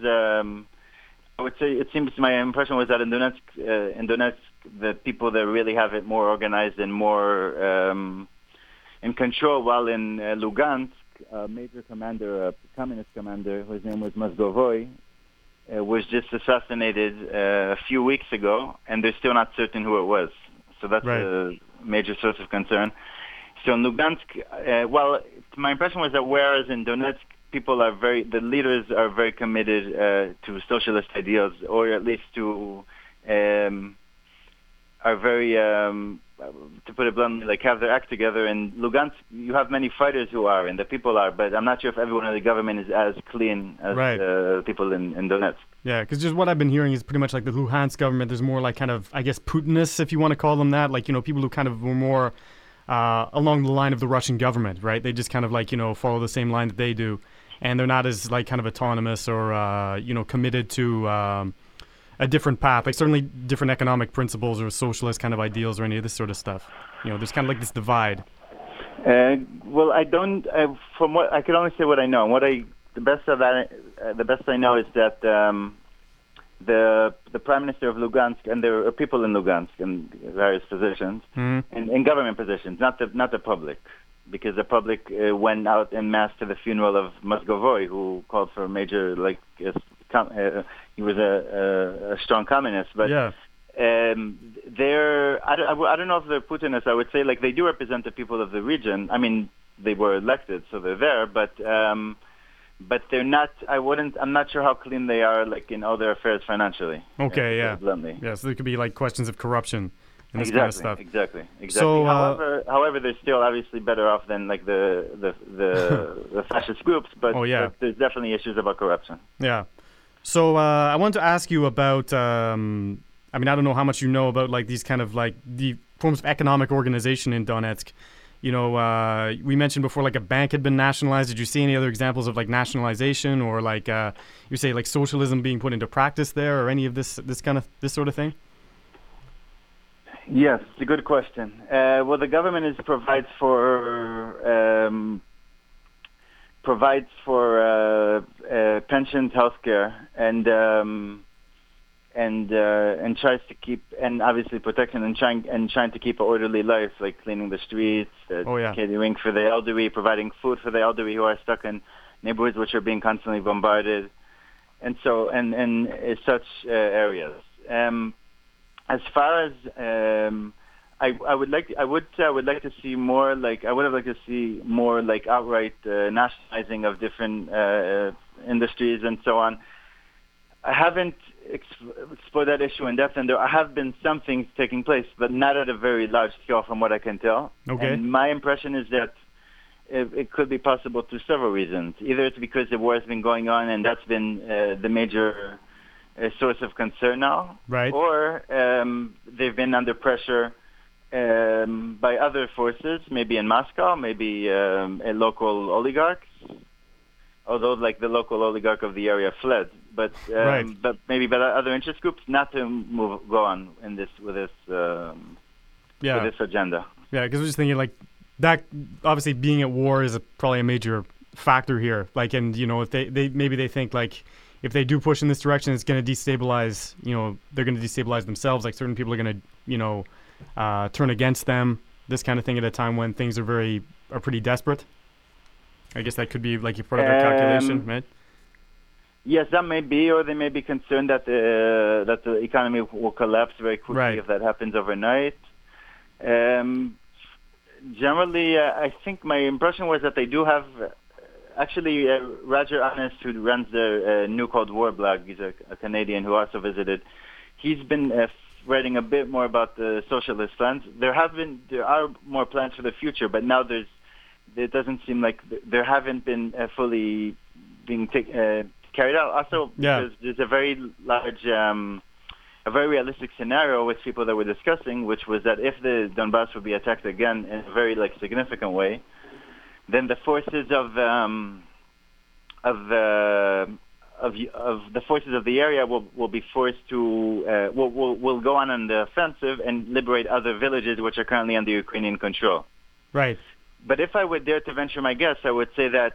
I would say it seems my impression was that in Donetsk, the people that really have it more organized and more in control, while in Lugansk, a major commander, a communist commander, whose name was Mozgovoi, was just assassinated a few weeks ago, and they're still not certain who it was. So that's a major source of concern. So in Lugansk, my impression was that whereas in Donetsk, the leaders are very committed to socialist ideals, or at least to are very to put it bluntly, like have their act together. In Lugansk, you have many fighters who are, and the people are, but I'm not sure if everyone in the government is as clean as people in Donetsk. Yeah, because just what I've been hearing is pretty much like the Luhansk government. There's more like kind of, I guess, Putinists, if you want to call them that. Like, people who kind of were more along the line of the Russian government, right? They just kind of like, follow the same line that they do. And they're not as like kind of autonomous or, committed to a different path. Like certainly different economic principles or socialist kind of ideals or any of this sort of stuff. There's kind of like this divide. Well, I don't, from what, I can only say what I know. The best I know is that the Prime Minister of Lugansk, and there are people in Lugansk in various positions, in government positions, not the public, because the public went out en masse to the funeral of Moscovoy, who called for a major, he was a strong communist, but yeah. I don't know if they're Putinists. I would say like they do represent the people of the region. I mean, they were elected, so they're there, but they're not. I'm not sure how clean they are, like in all their affairs financially. Okay, yeah. Bluntly. Yeah, so there could be like questions of corruption and this kind of stuff. Exactly. So, however, they're still obviously better off than like the fascist groups, but, but there's definitely issues about corruption. Yeah. So I wanted to ask you about. I mean, I don't know how much you know about like these kind of like the forms of economic organization in Donetsk. We mentioned before like a bank had been nationalized. Did you see any other examples of like nationalization or like you say like socialism being put into practice there or any of this sort of thing? Yes, it's a good question. Well, the government provides for pensions, healthcare, and tries to keep, and obviously protection and trying to keep an orderly life, like cleaning the streets, catering for the elderly, providing food for the elderly who are stuck in neighborhoods which are being constantly bombarded, and so and such areas. As far as I would like to see more like outright nationalizing of different industries and so on. I haven't explored that issue in depth, and there have been some things taking place, but not at a very large scale from what I can tell. Okay. And my impression is that it could be possible through several reasons. Either it's because the war has been going on and that's been the major source of concern now, right? Or they've been under pressure by other forces, maybe in Moscow, maybe local oligarchs. Although, like the local oligarch of the area fled, but maybe by other interest groups not to go on in with this agenda. Yeah, because I was just thinking like that. Obviously, being at war is probably a major factor here. Like, and if they think like if they do push in this direction, it's going to destabilize. They're going to destabilize themselves. Like certain people are going to turn against them. This kind of thing at a time when things are pretty desperate. I guess that could be like part of their calculation, right? Yes, that may be, or they may be concerned that the economy will collapse very quickly if that happens overnight. Generally, I think my impression was that they do have. Actually, Roger Honest, who runs the New Cold War blog, he's a Canadian who also visited. He's been writing a bit more about the socialist plans. There are more plans for the future, but now it doesn't seem like there haven't been fully being carried out. Also, because there's a very large, a very realistic scenario with people that we're discussing, which was that if the Donbass would be attacked again in a very significant way, then the forces of the forces of the area will be forced to will go on the offensive and liberate other villages which are currently under Ukrainian control. Right. But if I were dare to venture my guess, I would say that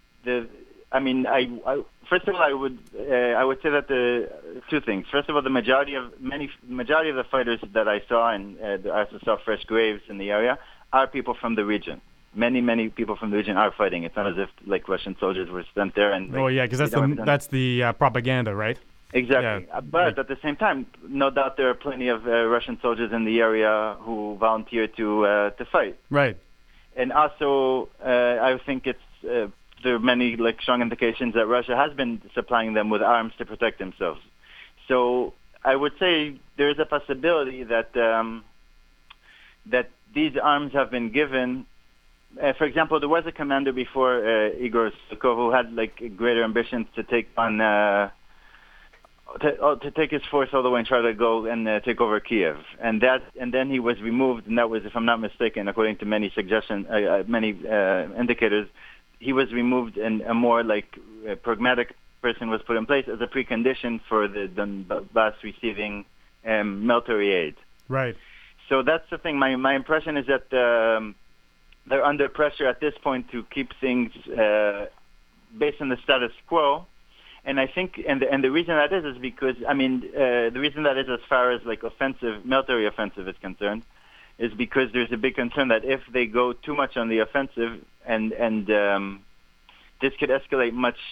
first of all, I would say that the two things. First of all, the majority of the fighters that I saw, and I also saw fresh graves in the area, are people from the region. Many people from the region are fighting. It's not as if Russian soldiers were sent there and. Because that's the propaganda, right? Exactly. Yeah. But at the same time, no doubt there are plenty of Russian soldiers in the area who volunteer to fight. Right. And also, I think there are many strong indications that Russia has been supplying them with arms to protect themselves. So I would say there is a possibility that that these arms have been given. For example, there was a commander before Igor Sukov who had like greater ambitions to take on to take his force all the way and try to go and take over Kiev, and then he was removed, and that was, if I'm not mistaken, according to many indicators, he was removed, and a more like pragmatic person was put in place as a precondition for the Donbass receiving military aid. Right. So that's the thing. My impression is that they're under pressure at this point to keep things based on the status quo. And I think, and the reason that is because, I mean, the reason that is as far as like military offensive is concerned, is because there's a big concern that if they go too much on the offensive, and this could escalate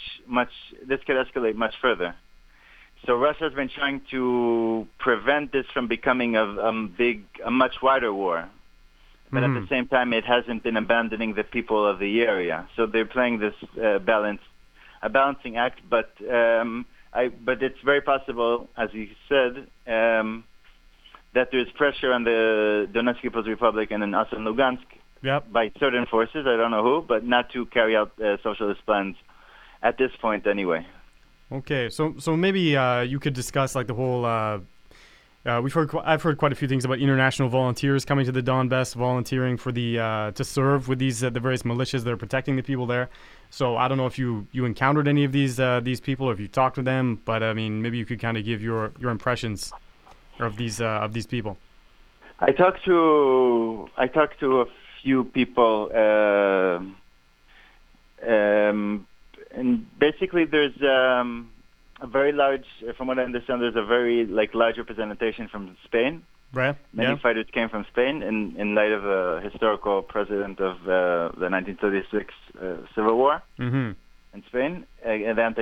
much further. So Russia has been trying to prevent this from becoming a much wider war. But at the same time, it hasn't been abandoning the people of the area. So they're playing this balancing act. But it's very possible, as you said, that there's pressure on the Donetsk People's Republic and in also Lugansk by certain forces, I don't know who, but not to carry out socialist plans at this point anyway. Okay, so maybe you could discuss like the whole. I've heard quite a few things about international volunteers coming to the Donbass, volunteering for to serve with these the various militias that are protecting the people there. So I don't know if you encountered any of these people, or if you talked to them, but I mean maybe you could kind of give your impressions of these people. I talked to a few people, and basically there's a very large, from what I understand, there's a very large representation from Spain. Right. Many fighters came from Spain in light of a historical precedent of the 1936 Civil War in Spain, and the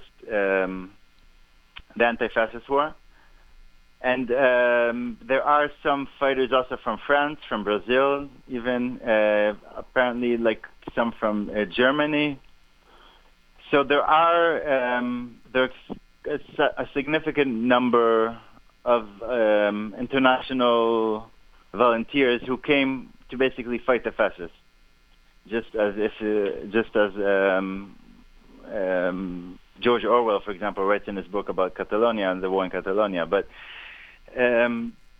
anti-fascist war. And there are some fighters also from France, from Brazil, even apparently some from Germany. So there are there's a significant number of international volunteers who came to basically fight the fascists, just as George Orwell, for example, writes in his book about Catalonia and the war in Catalonia. But I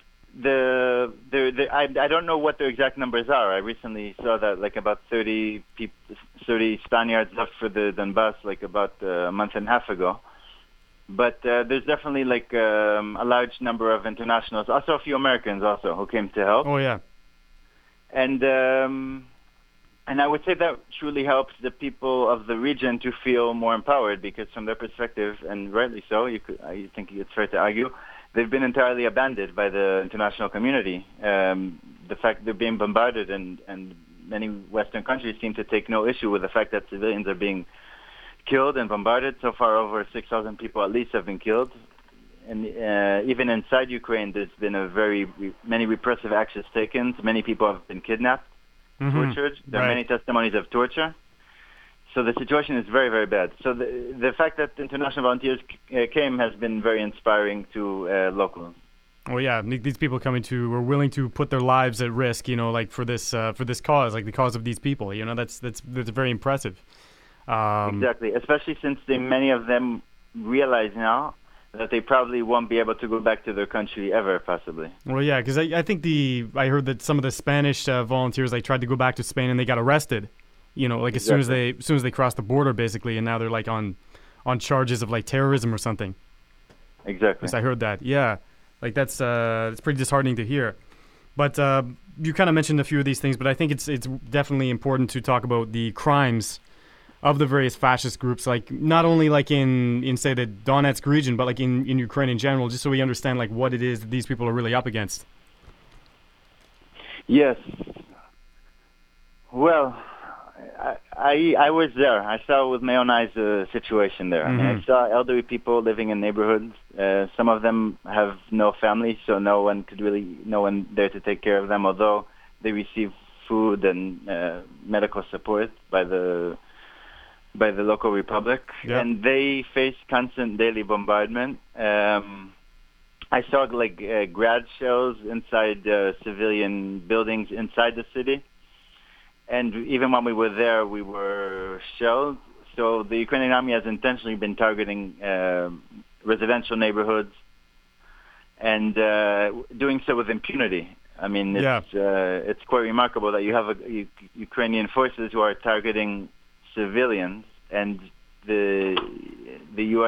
don't know what their exact numbers are. I recently saw that about 30 Spaniards left for the Donbass about a month and a half ago. But there's definitely a large number of internationals, also a few Americans also who came to help. Oh yeah. And I would say that truly helps the people of the region to feel more empowered, because from their perspective, and rightly so, I think it's fair to argue, they've been entirely abandoned by the international community. The fact they're being bombarded, and many Western countries seem to take no issue with the fact that civilians are being killed and bombarded. So far, over 6,000 people at least have been killed. And even inside Ukraine, there's been many repressive actions taken. Many people have been kidnapped, tortured. There are many testimonies of torture. So the situation is very, very bad. So the fact that international volunteers came has been very inspiring to locals. Oh yeah, these people were willing to put their lives at risk, for this cause, the cause of these people. That's very impressive. Exactly, especially since many of them realize now that they probably won't be able to go back to their country ever, possibly. Well, yeah, because I think I heard that some of the Spanish volunteers tried to go back to Spain and they got arrested. Exactly. as soon as they crossed the border, basically, and now they're on charges of terrorism or something. Exactly. Yes, I heard that. Yeah, that's it's pretty disheartening to hear. But you kind of mentioned a few of these things, but I think it's definitely important to talk about the crimes of the various fascist groups, not only in say the Donetsk region, but in Ukraine in general, just so we understand what it is that these people are really up against. Yes. Well, I was there. I saw with my own eyes the situation there. I mean, I saw elderly people living in neighborhoods. Some of them have no family, so no one there to take care of them, although they receive food and medical support by the local republic. Yep. And they face constant daily bombardment. I saw grad shows inside civilian buildings inside the city. And even when we were there, we were shelled. So the Ukrainian army has intentionally been targeting residential neighborhoods and doing so with impunity. I mean, it's quite remarkable that you have Ukrainian forces who are targeting civilians, and the U.S.